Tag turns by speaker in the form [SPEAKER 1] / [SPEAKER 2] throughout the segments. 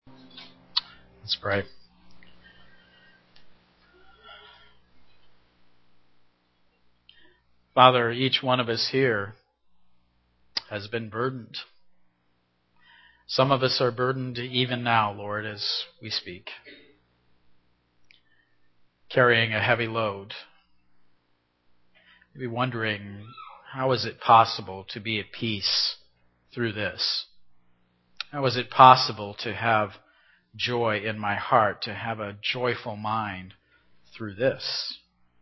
[SPEAKER 1] Let's pray. Father, each one of us here has been burdened. Some of us are burdened even now, Lord, as we speak, carrying a heavy load. Maybe wondering, how is it possible to be at peace through this? How is it possible to have joy in my heart, to have a joyful mind through this?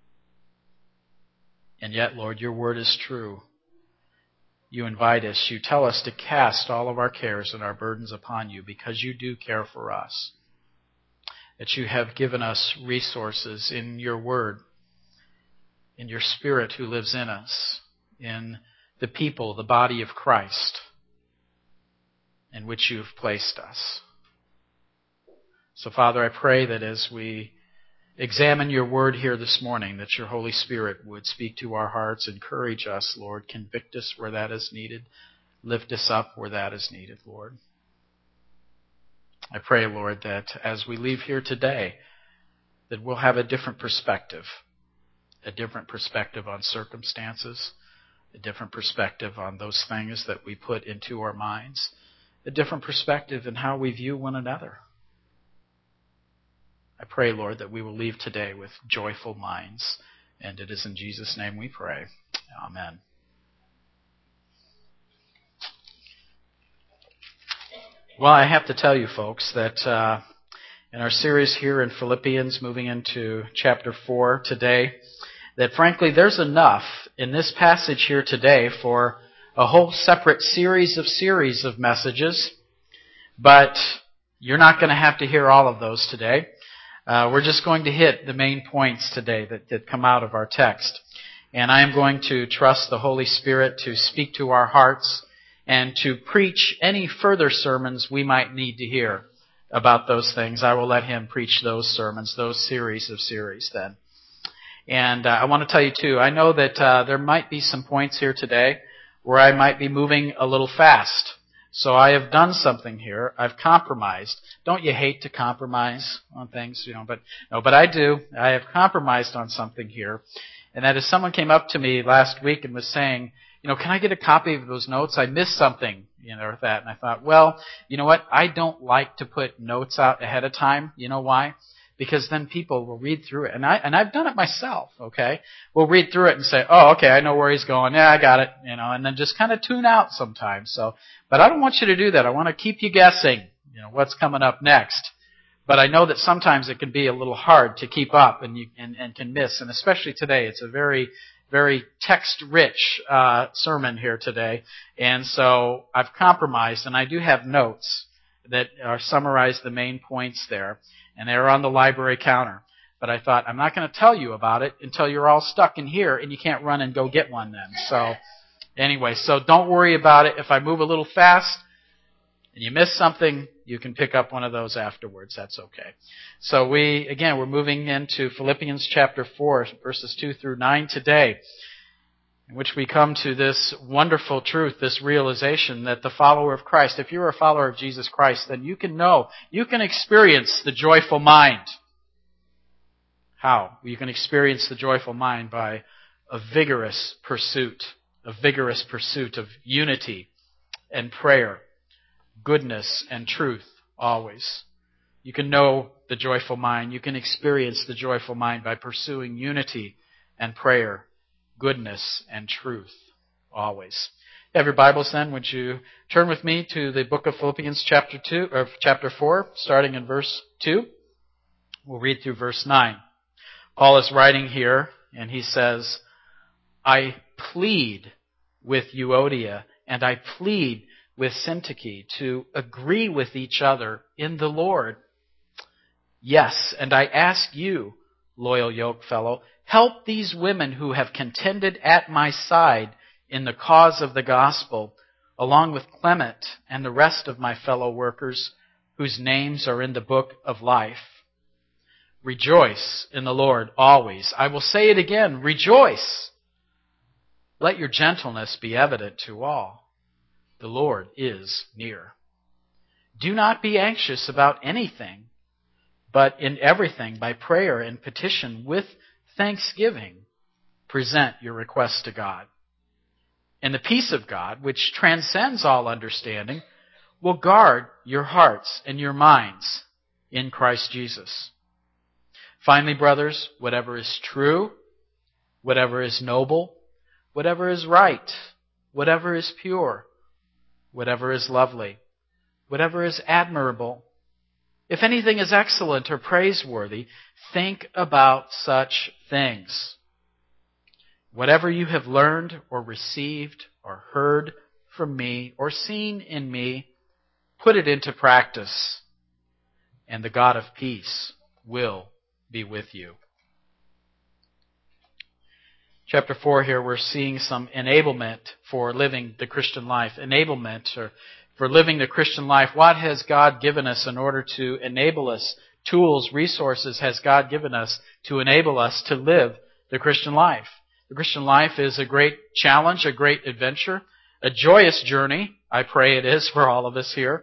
[SPEAKER 1] And yet, Lord, your word is true. You invite us, you tell us to cast all of our cares and our burdens upon you because you do care for us. That you have given us resources in your word, in your Spirit who lives in us, in the people, the body of Christ, in which you have placed us. So, Father, I pray that as we examine your word here this morning, that your Holy Spirit would speak to our hearts, encourage us, Lord, convict us where that is needed, lift us up where that is needed, Lord. I pray, Lord, that as we leave here today, that we'll have a different perspective on circumstances, a different perspective on those things that we put into our minds, a different perspective in how we view one another. I pray, Lord, that we will leave today with joyful minds. And it is in Jesus' name we pray. Amen. Well, I have to tell you, folks, that in our series here in Philippians, moving into chapter 4 today, that frankly, there's enough in this passage here today for a whole separate series of messages. But you're not going to have to hear all of those today. We're just going to hit the main points today that come out of our text. And I am going to trust the Holy Spirit to speak to our hearts and to preach any further sermons we might need to hear about those things. I will let Him preach those sermons, those series then. And I want to tell you too, I know that there might be some points here today where I might be moving a little fast. So I have done something here. I've compromised. Don't you hate to compromise on things? But I do. I have compromised on something here. And that is, someone came up to me last week and was saying, can I get a copy of those notes? I missed something, with that. And I thought, well, you know what? I don't like to put notes out ahead of time. You know why? Because then people will read through it. And I've done it myself, okay? We'll read through it and say, oh, okay, I know where he's going. Yeah, I got it, and then just kind of tune out sometimes. But I don't want you to do that. I want to keep you guessing, what's coming up next. But I know that sometimes it can be a little hard to keep up and can miss. And especially today, it's a very, very text-rich sermon here today. And so I've compromised, and I do have notes that are summarize the main points there. And they're on the library counter. But I thought, I'm not going to tell you about it until you're all stuck in here and you can't run and go get one then. So anyway, so don't worry about it. If I move a little fast and you miss something, you can pick up one of those afterwards. That's okay. So we're moving into Philippians chapter 4, verses 2 through 9 today, in which we come to this wonderful truth, this realization that the follower of Christ, if you're a follower of Jesus Christ, then you can experience the joyful mind. How? You can experience the joyful mind by a vigorous pursuit of unity and prayer, goodness and truth always. You can know the joyful mind. You can experience the joyful mind by pursuing unity and prayer, goodness and truth always. If you have your Bibles then, would you turn with me to the book of Philippians chapter 4, starting in verse 2. We'll read through verse 9. Paul is writing here, and he says, I plead with Euodia, and I plead with Syntyche to agree with each other in the Lord. Yes, and I ask you, loyal yokefellow, help these women who have contended at my side in the cause of the gospel, along with Clement and the rest of my fellow workers whose names are in the book of life. Rejoice in the Lord always. I will say it again, rejoice. Let your gentleness be evident to all. The Lord is near. Do not be anxious about anything, but in everything, by prayer and petition, with thanksgiving, present your requests to God. And the peace of God, which transcends all understanding, will guard your hearts and your minds in Christ Jesus. Finally, brothers, whatever is true, whatever is noble, whatever is right, whatever is pure, whatever is lovely, whatever is admirable, if anything is excellent or praiseworthy, think about such things. Whatever you have learned or received or heard from me or seen in me, put it into practice, and the God of peace will be with you. Chapter 4 here, we're seeing some enablement for living the Christian life. Enablement, or for living the Christian life. What has God given us in order to enable us? Tools, resources has God given us to enable us to live the Christian life. The Christian life is a great challenge, a great adventure, a joyous journey. I pray it is for all of us here.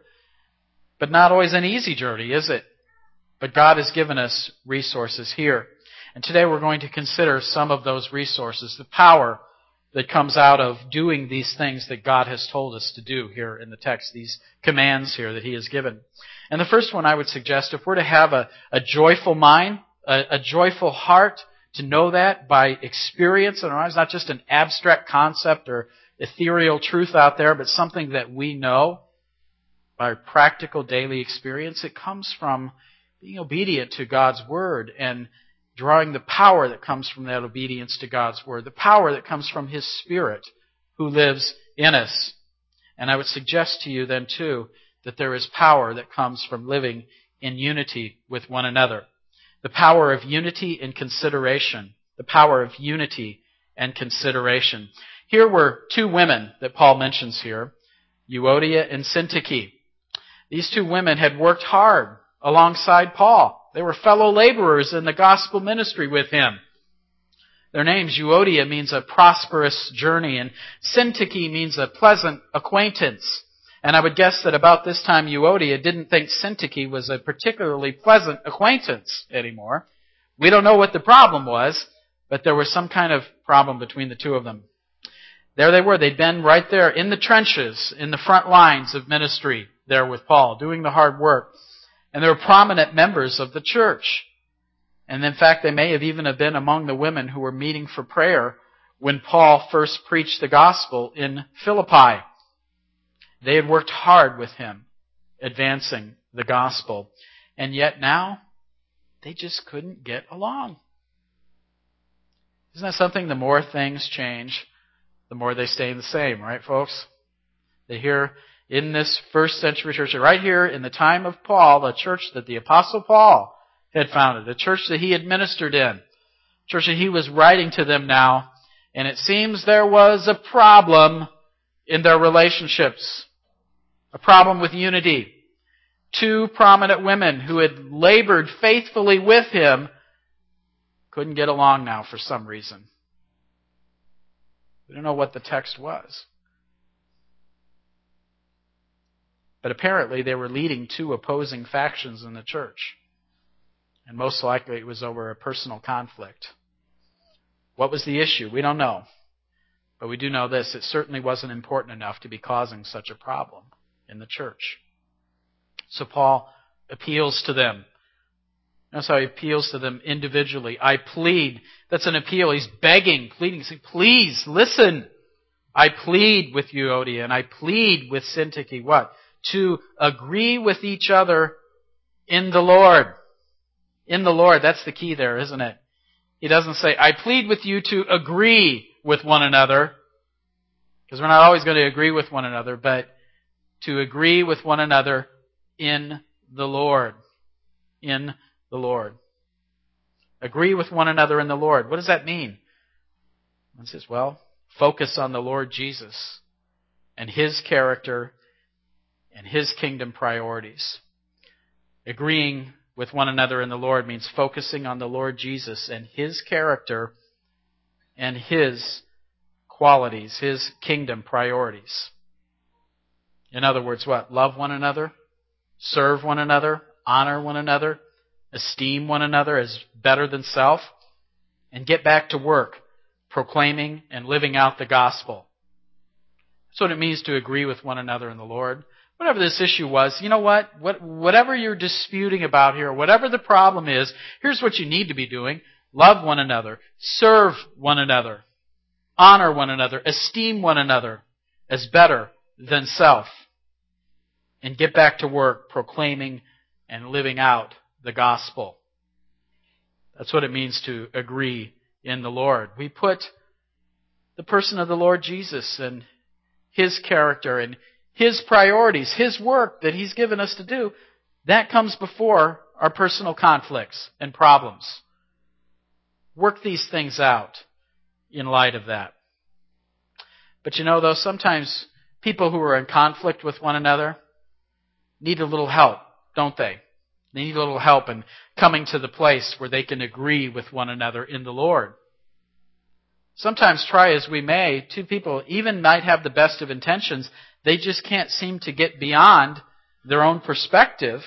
[SPEAKER 1] But not always an easy journey, is it? But God has given us resources here. And today we're going to consider some of those resources, the power that comes out of doing these things that God has told us to do here in the text, these commands here that He has given. And the first one I would suggest, if we're to have a joyful mind, a joyful heart, to know that by experience in our lives, not just an abstract concept or ethereal truth out there, but something that we know by practical daily experience, it comes from being obedient to God's Word and drawing the power that comes from that obedience to God's Word, the power that comes from His Spirit who lives in us. And I would suggest to you then too that there is power that comes from living in unity with one another. The power of unity and consideration. The power of unity and consideration. Here were two women that Paul mentions here, Euodia and Syntyche. These two women had worked hard alongside Paul. They were fellow laborers in the gospel ministry with him. Their names, Euodia means a prosperous journey, and Syntyche means a pleasant acquaintance. And I would guess that about this time Euodia didn't think Syntyche was a particularly pleasant acquaintance anymore. We don't know what the problem was, but there was some kind of problem between the two of them. There they were. They'd been right there in the trenches, in the front lines of ministry there with Paul, doing the hard work. And they were prominent members of the church. And in fact, they may have even been among the women who were meeting for prayer when Paul first preached the gospel in Philippi. They had worked hard with him, advancing the gospel. And yet now, they just couldn't get along. Isn't that something? The more things change, the more they stay the same, right, folks? They hear in this first century church, right here in the time of Paul, a church that the Apostle Paul had founded, a church that he had ministered in, a church that he was writing to them now, and it seems there was a problem in their relationships, a problem with unity. Two prominent women who had labored faithfully with him couldn't get along now for some reason. We don't know what the text was. But apparently they were leading two opposing factions in the church. And most likely it was over a personal conflict. What was the issue? We don't know. But we do know this. It certainly wasn't important enough to be causing such a problem in the church. So Paul appeals to them. Notice how he appeals to them individually. I plead. That's an appeal. He's begging, pleading. He's saying, please, listen. I plead with Euodia and I plead with Syntyche. What? To agree with each other in the Lord. In the Lord. That's the key there, isn't it? He doesn't say, I plead with you to agree with one another. Because we're not always going to agree with one another, but to agree with one another in the Lord. In the Lord. Agree with one another in the Lord. What does that mean? It says, well, focus on the Lord Jesus and His character and His kingdom priorities. Agreeing with one another in the Lord means focusing on the Lord Jesus and His character and His qualities, His kingdom priorities. In other words, what? Love one another, serve one another, honor one another, esteem one another as better than self, and get back to work proclaiming and living out the gospel. That's what it means to agree with one another in the Lord. Whatever this issue was, you know what? Whatever you're disputing about here, whatever the problem is, here's what you need to be doing. Love one another. Serve one another. Honor one another. Esteem one another as better than self. And get back to work proclaiming and living out the gospel. That's what it means to agree in the Lord. We put the person of the Lord Jesus and His character and His priorities, His work that He's given us to do, that comes before our personal conflicts and problems. Work these things out in light of that. But you know, though, sometimes people who are in conflict with one another need a little help, don't they? They need a little help in coming to the place where they can agree with one another in the Lord. Sometimes, try as we may, two people even might have the best of intentions. They just can't seem to get beyond their own perspective.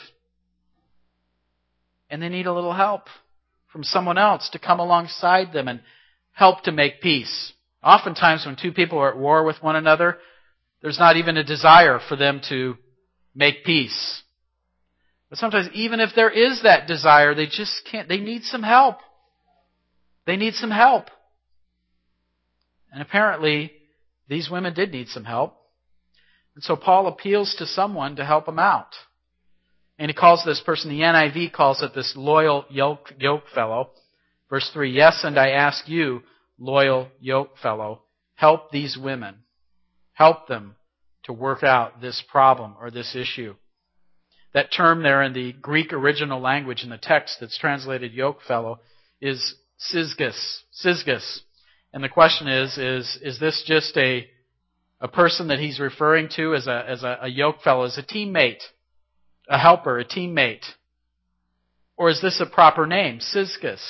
[SPEAKER 1] And they need a little help from someone else to come alongside them and help to make peace. Oftentimes when two people are at war with one another, there's not even a desire for them to make peace. But sometimes even if there is that desire, they just can't. They need some help. They need some help. And apparently, these women did need some help. And so Paul appeals to someone to help them out. And he calls this person, the NIV calls it this loyal yoke fellow. Verse 3, yes, and I ask you, loyal yoke fellow, help these women. Help them to work out this problem or this issue. That term there in the Greek original language in the text that's translated yoke fellow is sysgis. And the question is this just a person that he's referring to as a yoke fellow, as a teammate, a helper, a teammate? Or is this a proper name, sysgis?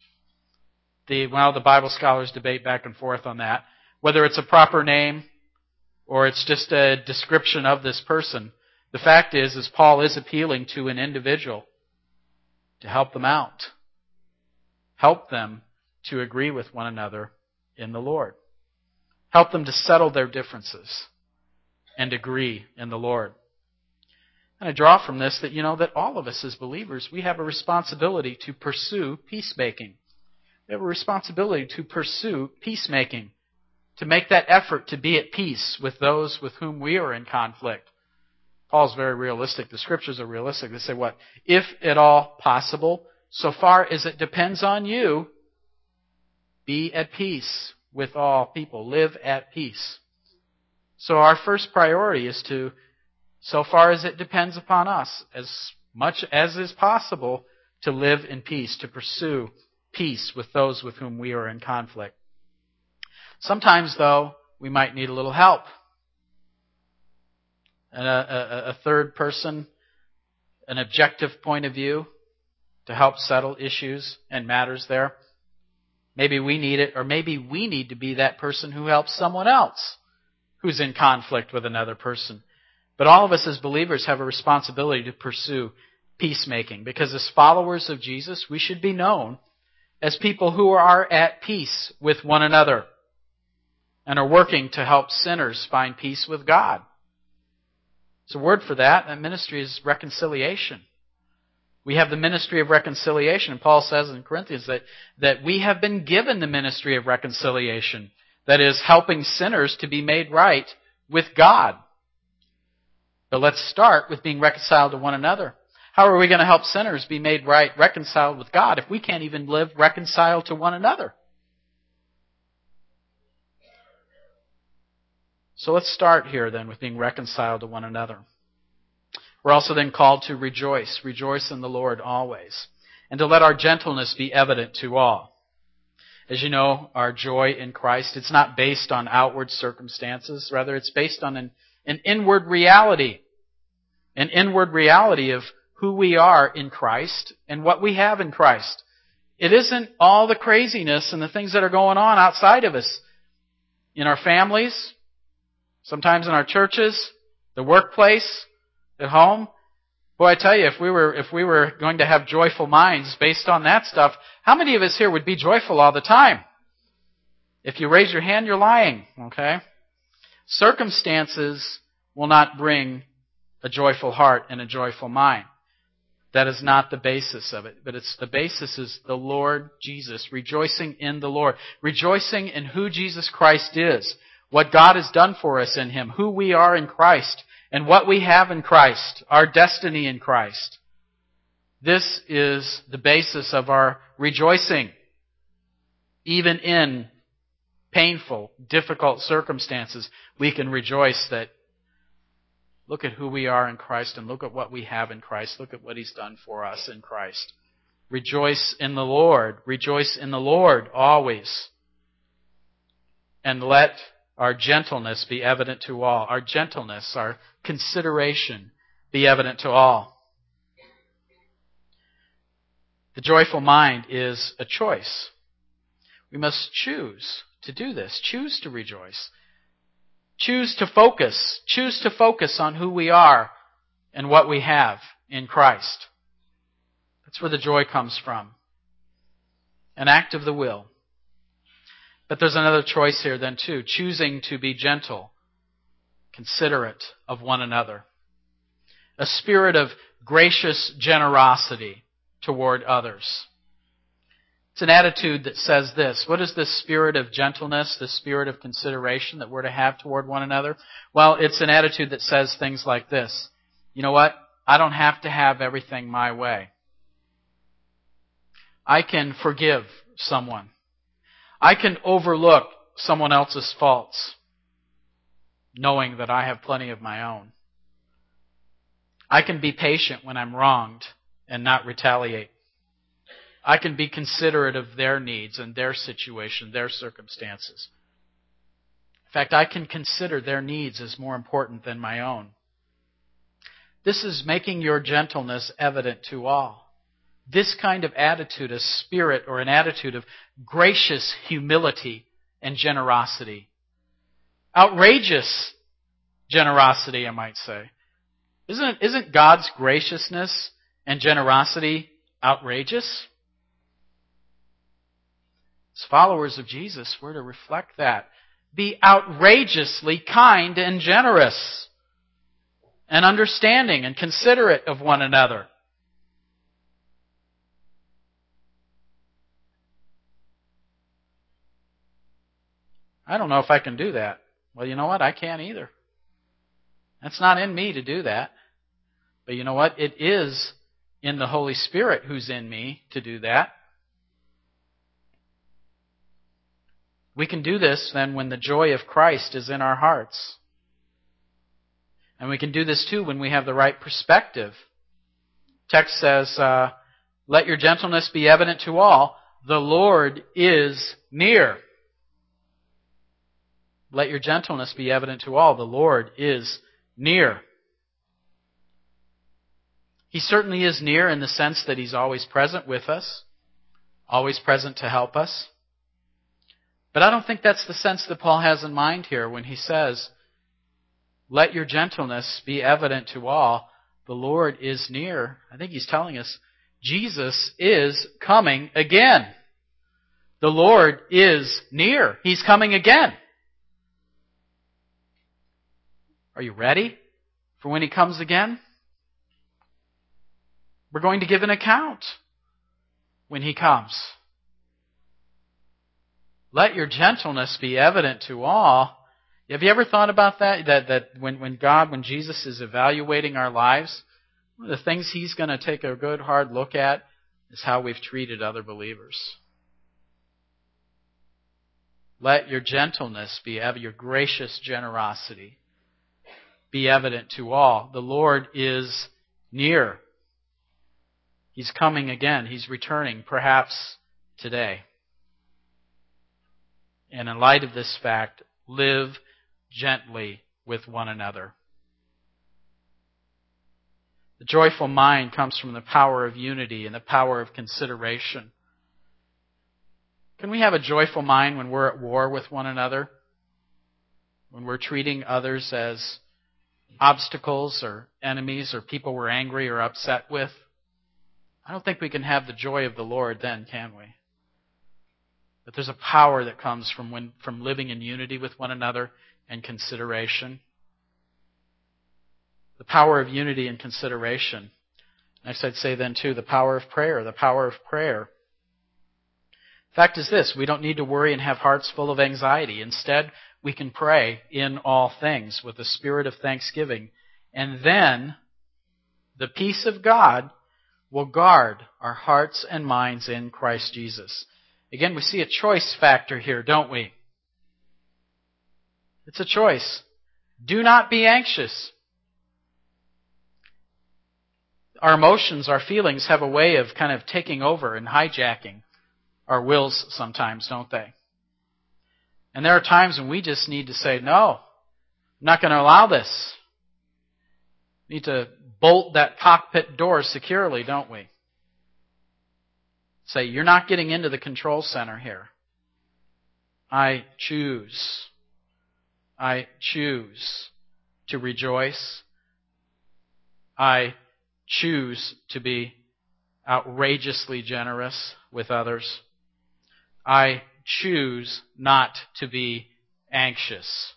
[SPEAKER 1] The Bible scholars debate back and forth on that, whether it's a proper name or it's just a description of this person. The fact is Paul is appealing to an individual to help them out. Help them to agree with one another in the Lord. Help them to settle their differences and agree in the Lord. And I draw from this that, that all of us as believers, we have a responsibility to pursue peacemaking. We have a responsibility to pursue peacemaking, to make that effort to be at peace with those with whom we are in conflict. Paul's very realistic. The Scriptures are realistic. They say what? If at all possible, so far as it depends on you, be at peace with all people. Live at peace. So our first priority is to, so far as it depends upon us, as much as is possible, to live in peace, to pursue peace with those with whom we are in conflict. Sometimes, though, we might need a little help. A third person, an objective point of view to help settle issues and matters there. Maybe we need it, or maybe we need to be that person who helps someone else who's in conflict with another person. But all of us as believers have a responsibility to pursue peacemaking, because as followers of Jesus, we should be known as people who are at peace with one another and are working to help sinners find peace with God. There's a word for that. That ministry is reconciliation. We have the ministry of reconciliation. And Paul says in Corinthians that we have been given the ministry of reconciliation. That is, helping sinners to be made right with God. But let's start with being reconciled to one another. How are we going to help sinners be made right, reconciled with God, if we can't even live reconciled to one another? So let's start here then with being reconciled to one another. We're also then called to rejoice. Rejoice in the Lord always. And to let our gentleness be evident to all. As you know, our joy in Christ, it's not based on outward circumstances. Rather, it's based on an inward reality. An inward reality of who we are in Christ and what we have in Christ. It isn't all the craziness and the things that are going on outside of us. In our families, sometimes in our churches, the workplace, at home. Boy, I tell you, if we were going to have joyful minds based on that stuff, how many of us here would be joyful all the time? If you raise your hand, you're lying, okay? Circumstances will not bring a joyful heart and a joyful mind. That is not the basis of it. But the basis is the Lord Jesus, rejoicing in the Lord, rejoicing in who Jesus Christ is, what God has done for us in Him, who we are in Christ, and what we have in Christ, our destiny in Christ. This is the basis of our rejoicing, even in painful, difficult circumstances. We can rejoice that look at who we are in Christ and look at what we have in Christ. Look at what He's done for us in Christ. Rejoice in the Lord. Rejoice in the Lord always. And let our gentleness be evident to all. Our gentleness, our consideration be evident to all. The joyful mind is a choice. We must choose to do this. Choose to rejoice. Choose to focus. Choose to focus on who we are and what we have in Christ. That's where the joy comes from. An act of the will. But there's another choice here then too. Choosing to be gentle, considerate of one another. A spirit of gracious generosity toward others. It's an attitude that says this. What is this spirit of gentleness, this spirit of consideration that we're to have toward one another? Well, it's an attitude that says things like this. You know what? I don't have to have everything my way. I can forgive someone. I can overlook someone else's faults, knowing that I have plenty of my own. I can be patient when I'm wronged and not retaliate. I can be considerate of their needs and their situation, their circumstances. In fact, I can consider their needs as more important than my own. This is making your gentleness evident to all. This kind of attitude, a spirit or an attitude of gracious humility and generosity. Outrageous generosity, I might say. Isn't God's graciousness and generosity outrageous? As followers of Jesus, we're to reflect that. Be outrageously kind and generous and understanding and considerate of one another. I don't know if I can do that. Well, you know what? I can't either. It's not in me to do that. But you know what? It is in the Holy Spirit who's in me to do that. We can do this then when the joy of Christ is in our hearts. And we can do this too when we have the right perspective. Text says, let your gentleness be evident to all. The Lord is near. Let your gentleness be evident to all. The Lord is near. He certainly is near in the sense that He's always present with us, always present to help us. But I don't think that's the sense that Paul has in mind here when he says, let your gentleness be evident to all. The Lord is near. I think he's telling us Jesus is coming again. The Lord is near. He's coming again. Are you ready for when He comes again? We're going to give an account when He comes. Let your gentleness be evident to all. Have you ever thought about that? That when Jesus is evaluating our lives, one of the things He's going to take a good hard look at is how we've treated other believers. Let your gentleness be evident, your gracious generosity be evident to all. The Lord is near. He's coming again. He's returning, perhaps today. And in light of this fact, live gently with one another. The joyful mind comes from the power of unity and the power of consideration. Can we have a joyful mind when we're at war with one another? When we're treating others as obstacles or enemies or people we're angry or upset with, I don't think we can have the joy of the Lord then, can we? But there's a power that comes from living in unity with one another and consideration. The power of unity and consideration. Next, I'd say then too, the power of prayer. The power of prayer. Fact is this, we don't need to worry and have hearts full of anxiety. Instead, we can pray in all things with a spirit of thanksgiving. And then the peace of God will guard our hearts and minds in Christ Jesus. Again, we see a choice factor here, don't we? It's a choice. Do not be anxious. Our emotions, our feelings have a way of kind of taking over and hijacking our wills sometimes, don't they? And there are times when we just need to say, no, I'm not going to allow this. We need to bolt that cockpit door securely, don't we? Say, you're not getting into the control center here. I choose to rejoice. I choose to be outrageously generous with others. I choose not to be anxious.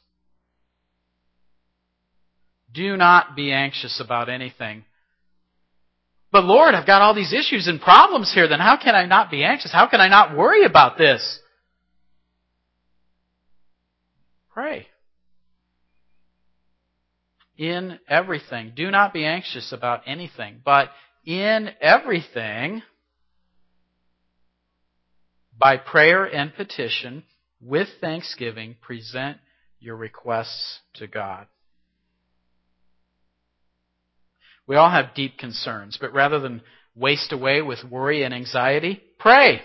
[SPEAKER 1] Do not be anxious about anything. But Lord, I've got all these issues and problems here, then how can I not be anxious? How can I not worry about this? Pray. In everything. Do not be anxious about anything, but in everything, by prayer and petition, with thanksgiving, present your requests to God. We all have deep concerns, but rather than waste away with worry and anxiety, pray.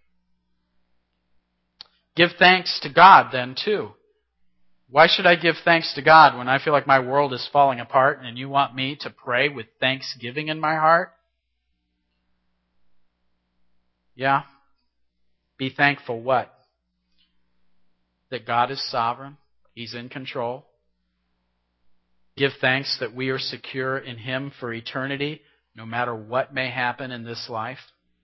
[SPEAKER 1] Give thanks to God then too. Why should I give thanks to God when I feel like my world is falling apart and you want me to pray with thanksgiving in my heart? Yeah. Be thankful what? That God is sovereign. He's in control. Give thanks that we are secure in Him for eternity, no matter what may happen in this life.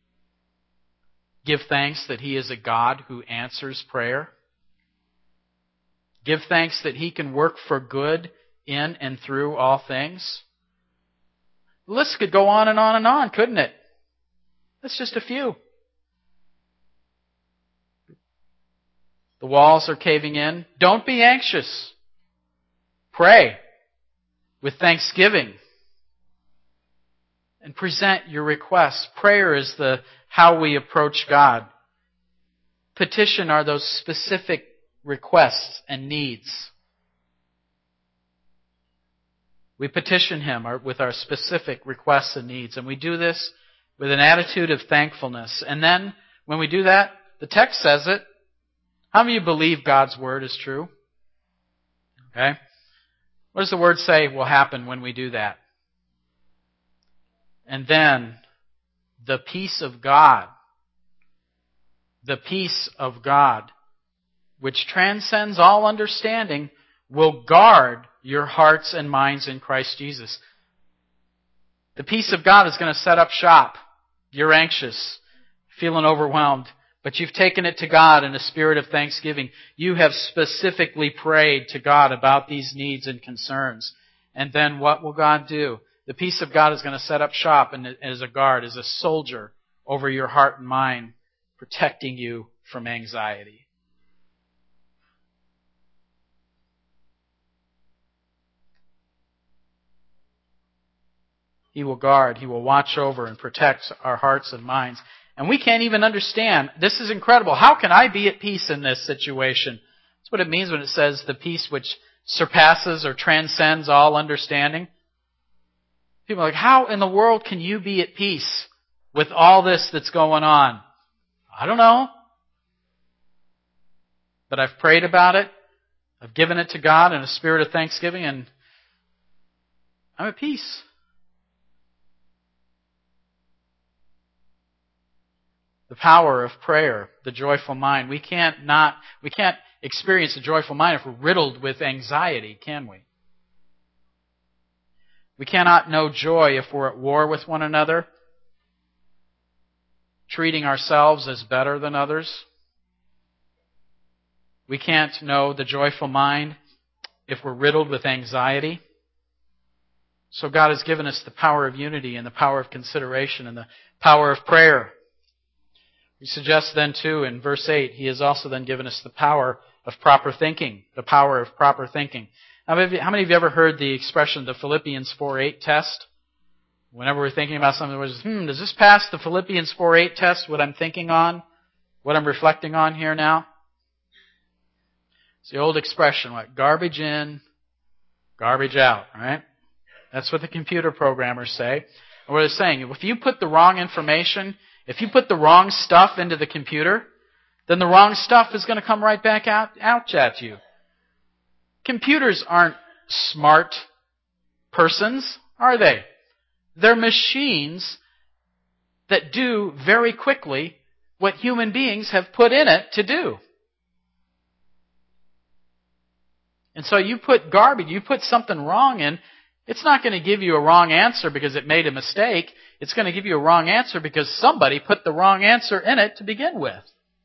[SPEAKER 1] Give thanks that He is a God who answers prayer. Give thanks that He can work for good in and through all things. The list could go on and on and on, couldn't it? That's just a few. The walls are caving in. Don't be anxious. Pray with thanksgiving and present your requests. Prayer is how we approach God. Petition are those specific requests and needs. We petition Him with our specific requests and needs, and we do this with an attitude of thankfulness. And then, when we do that, the text says it. How many of you believe God's Word is true? Okay. What does the Word say will happen when we do that? And then, the peace of God, which transcends all understanding, will guard your hearts and minds in Christ Jesus. The peace of God is going to set up shop. You're anxious, feeling overwhelmed, but you've taken it to God in a spirit of thanksgiving. You have specifically prayed to God about these needs and concerns. And then what will God do? The peace of God is going to set up shop and as a guard, as a soldier over your heart and mind, protecting you from anxiety. He will guard, He will watch over and protect our hearts and minds. And we can't even understand. This is incredible. How can I be at peace in this situation? That's what it means when it says the peace which surpasses or transcends all understanding. People are like, how in the world can you be at peace with all this that's going on? I don't know. But I've prayed about it. I've given it to God in a spirit of thanksgiving, and I'm at peace. The power of prayer, the joyful mind. We can't experience a joyful mind if we're riddled with anxiety, can we? We cannot know joy if we're at war with one another, treating ourselves as better than others. We can't know the joyful mind if we're riddled with anxiety. So God has given us the power of unity and the power of consideration and the power of prayer. We suggest then too in verse 8, He has also then given us the power of proper thinking. The power of proper thinking. How many of you ever heard the expression, the Philippians 4:8 test? Whenever we're thinking about something, does this pass the Philippians 4:8 test, what I'm thinking on? What I'm reflecting on here now? It's the old expression, what? Garbage in, garbage out, right? That's what the computer programmers say. And what they're saying, if you put the wrong information, if you put the wrong stuff into the computer, then the wrong stuff is going to come right back out at you. Computers aren't smart persons, are they? They're machines that do very quickly what human beings have put in it to do. And so you put garbage, you put something wrong in, it's not going to give you a wrong answer because it made a mistake. It's going to give you a wrong answer because somebody put the wrong answer in it to begin with.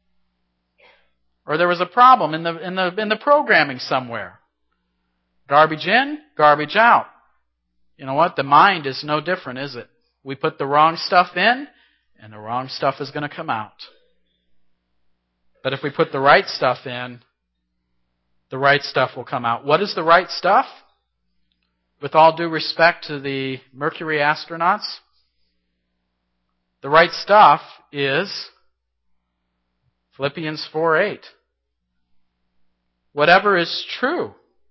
[SPEAKER 1] Or there was a problem in the programming somewhere. Garbage in, garbage out. You know what? The mind is no different, is it? We put the wrong stuff in, and the wrong stuff is going to come out. But if we put the right stuff in, the right stuff will come out. What is the right stuff? With all due respect to the Mercury astronauts, the right stuff is Philippians 4:8. Whatever is true,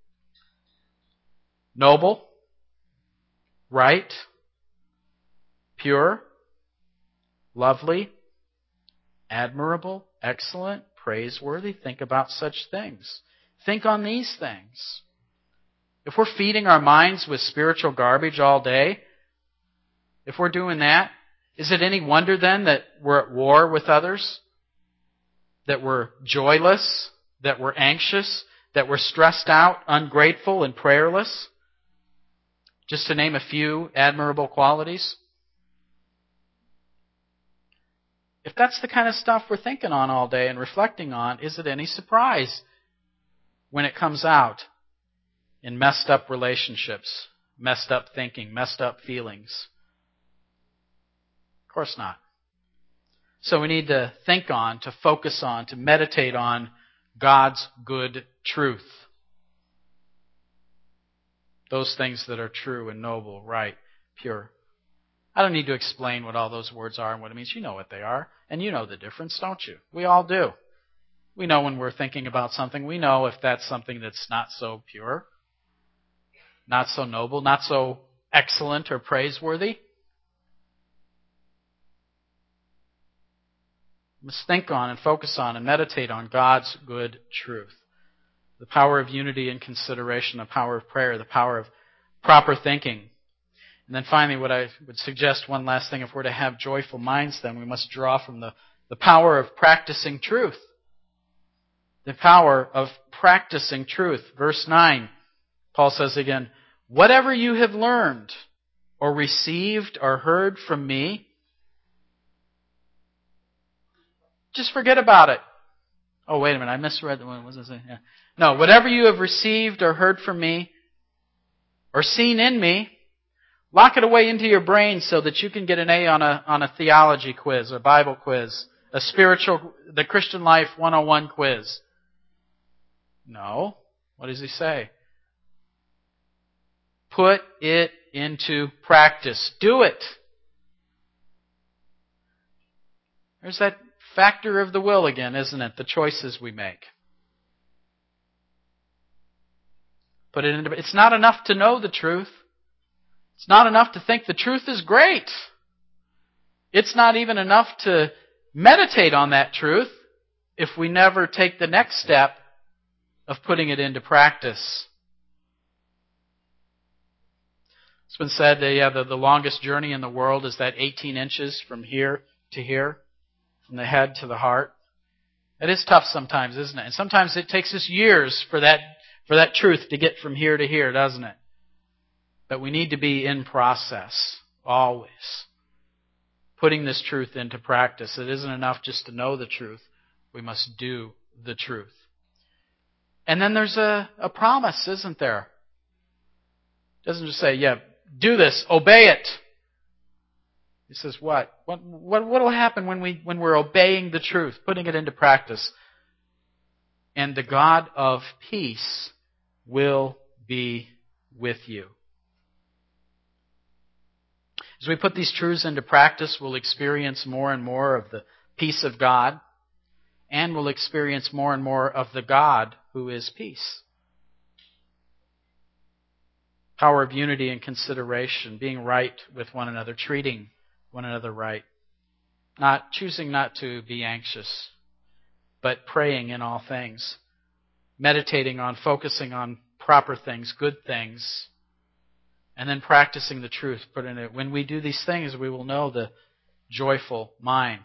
[SPEAKER 1] noble, right, pure, lovely, admirable, excellent, praiseworthy. Think about such things. Think on these things. If we're feeding our minds with spiritual garbage all day, if we're doing that, is it any wonder then that we're at war with others? That we're joyless? That we're anxious? That we're stressed out, ungrateful, and prayerless? Just to name a few admirable qualities. If that's the kind of stuff we're thinking on all day and reflecting on, is it any surprise when it comes out in messed up relationships, messed up thinking, messed up feelings? Of course not. So we need to think on, to focus on, to meditate on God's good truth. Those things that are true and noble, right, pure. I don't need to explain what all those words are and what it means. You know what they are. And you know the difference, don't you? We all do. We know when we're thinking about something. We know if that's something that's not so pure, not so noble, not so excellent or praiseworthy. We must think on and focus on and meditate on God's good truth. The power of unity and consideration, the power of prayer, the power of proper thinking. And then finally, what I would suggest, one last thing, if we're to have joyful minds, then we must draw from the power of practicing truth. The power of practicing truth. Verse 9, Paul says again, whatever you have learned or received or heard from me, just forget about it. Oh, wait a minute, I misread the one. What was I saying? Yeah. No, whatever you have received or heard from me or seen in me, lock it away into your brain so that you can get an A on a theology quiz, a Bible quiz, the Christian Life 101 quiz. No. What does he say? Put it into practice. Do it. There's that factor of the will again, isn't it? The choices we make. Put it into. It's not enough to know the truth. It's not enough to think the truth is great. It's not even enough to meditate on that truth if we never take the next step of putting it into practice. It's been said that the longest journey in the world is that 18 inches from here to here, from the head to the heart. It is tough sometimes, isn't it? And sometimes it takes us years for that truth to get from here to here, doesn't it? But we need to be in process, always. Putting this truth into practice. It isn't enough just to know the truth. We must do the truth. And then there's a promise, isn't there? It doesn't just say, yeah, do this, obey it. He says what? What will happen when we're obeying the truth, putting it into practice? And the God of peace will be with you. As we put these truths into practice, we'll experience more and more of the peace of God, and we'll experience more and more of the God who is peace. Power of unity and consideration, being right with one another, treating one another right. Choosing not to be anxious, but praying in all things. Meditating on, focusing on proper things, good things. And then practicing the truth, put in it. When we do these things, we will know the joyful mind.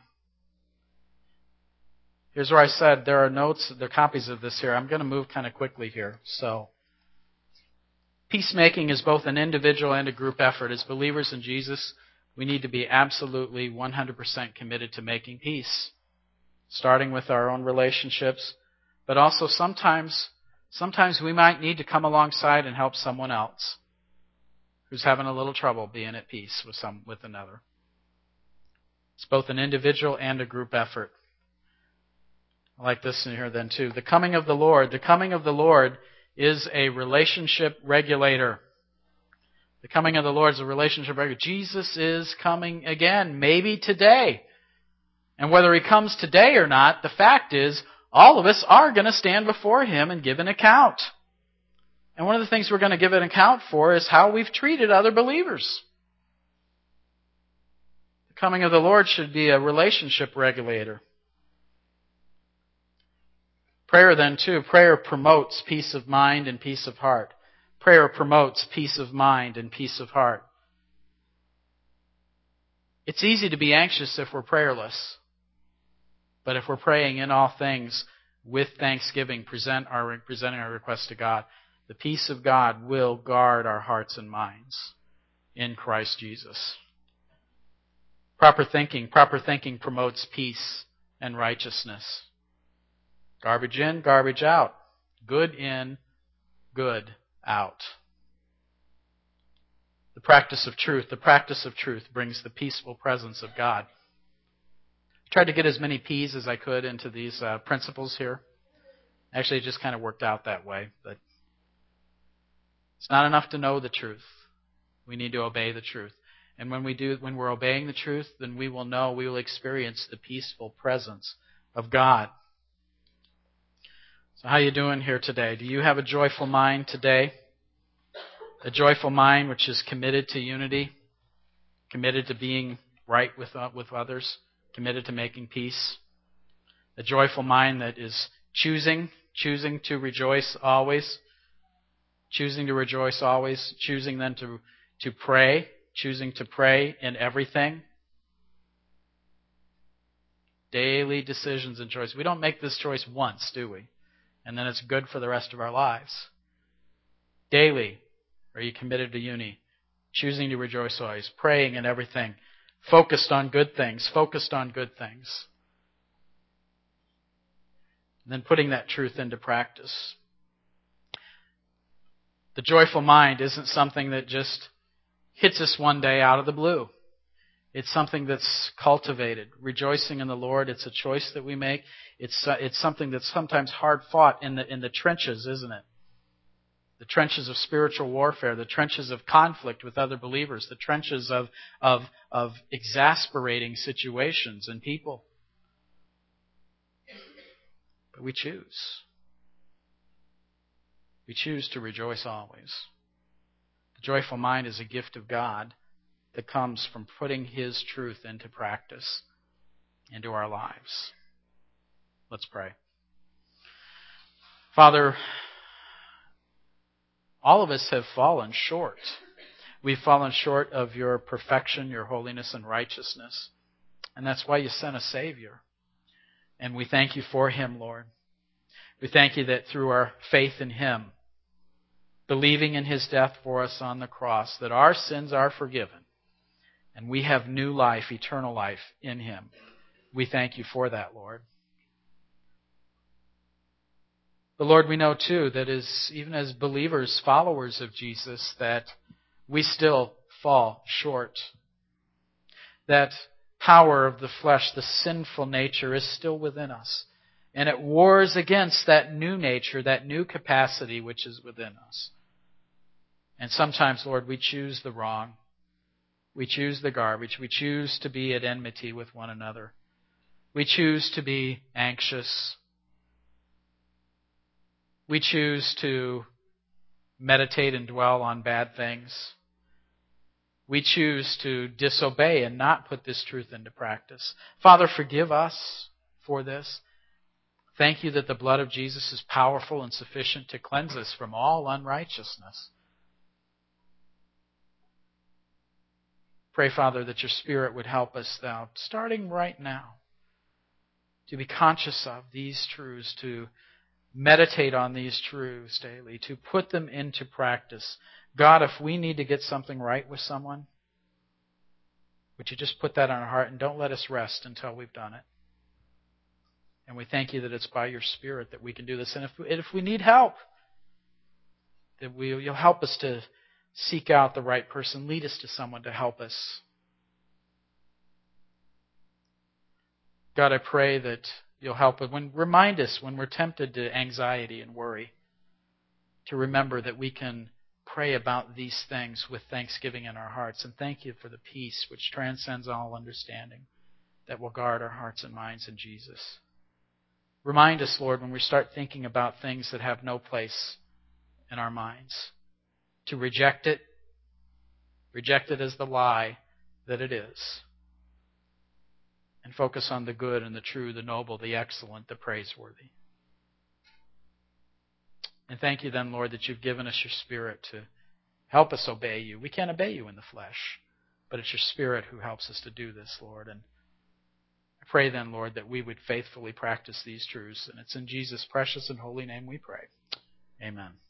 [SPEAKER 1] Here's where I said there are notes, there are copies of this here. I'm going to move kind of quickly here. So, peacemaking is both an individual and a group effort. As believers in Jesus, we need to be absolutely 100% committed to making peace. Starting with our own relationships, but also sometimes we might need to come alongside and help someone else who's having a little trouble being at peace with another. It's both an individual and a group effort. I like this in here then too. The coming of the Lord. The coming of the Lord is a relationship regulator. The coming of the Lord is a relationship regulator. Jesus is coming again, maybe today. And whether He comes today or not, the fact is, all of us are going to stand before Him and give an account. And one of the things we're going to give an account for is how we've treated other believers. The coming of the Lord should be a relationship regulator. Prayer then too. Prayer promotes peace of mind and peace of heart. Prayer promotes peace of mind and peace of heart. It's easy to be anxious if we're prayerless. But if we're praying in all things with thanksgiving, presenting our requests to God, the peace of God will guard our hearts and minds in Christ Jesus. Proper thinking promotes peace and righteousness. Garbage in, garbage out. Good in, good out. The practice of truth brings the peaceful presence of God. I tried to get as many P's as I could into these principles here. Actually, it just kind of worked out that way. But it's not enough to know the truth. We need to obey the truth. And when we're obeying the truth, then we will experience the peaceful presence of God. So how are you doing here today? Do you have a joyful mind today? A joyful mind which is committed to unity, committed to being right with others, committed to making peace. A joyful mind that is choosing to rejoice always, choosing then to pray, choosing to pray in everything. Daily decisions and choices. We don't make this choice once, do we? And then it's good for the rest of our lives. Daily, are you committed to unity? Choosing to rejoice always, praying in everything, focused on good things. And then putting that truth into practice. The joyful mind isn't something that just hits us one day out of the blue. It's something that's cultivated. Rejoicing in the Lord, it's a choice that we make. It's something that's sometimes hard fought in the trenches, isn't it? The trenches of spiritual warfare, the trenches of conflict with other believers, the trenches of exasperating situations and people. But we choose. We choose to rejoice always. The joyful mind is a gift of God that comes from putting His truth into practice into our lives. Let's pray. Father, all of us have fallen short. We've fallen short of your perfection, your holiness and righteousness. And that's why you sent a Savior. And we thank you for Him, Lord. We thank you that through our faith in Him, believing in His death for us on the cross, that our sins are forgiven, and we have new life, eternal life in Him. We thank You for that, Lord. But Lord, we know too that even as believers, followers of Jesus, that we still fall short. That power of the flesh, the sinful nature, is still within us. And it wars against that new nature, that new capacity which is within us. And sometimes, Lord, we choose the wrong. We choose the garbage. We choose to be at enmity with one another. We choose to be anxious. We choose to meditate and dwell on bad things. We choose to disobey and not put this truth into practice. Father, forgive us for this. Thank You that the blood of Jesus is powerful and sufficient to cleanse us from all unrighteousness. Pray, Father, that Your Spirit would help us now, starting right now, to be conscious of these truths, to meditate on these truths daily, to put them into practice. God, if we need to get something right with someone, would You just put that on our heart and don't let us rest until we've done it. And we thank You that it's by Your Spirit that we can do this. And if we need help, that You'll help us to seek out the right person. Lead us to someone to help us. God, I pray that You'll help us. Remind us when we're tempted to anxiety and worry, to remember that we can pray about these things with thanksgiving in our hearts. And thank You for the peace which transcends all understanding that will guard our hearts and minds in Jesus. Remind us, Lord, when we start thinking about things that have no place in our minds, to reject it as the lie that it is, and focus on the good and the true, the noble, the excellent, the praiseworthy. And thank You then, Lord, that You've given us Your Spirit to help us obey You. We can't obey You in the flesh, but it's Your Spirit who helps us to do this, Lord. And I pray then, Lord, that we would faithfully practice these truths. And it's in Jesus' precious and holy name we pray. Amen.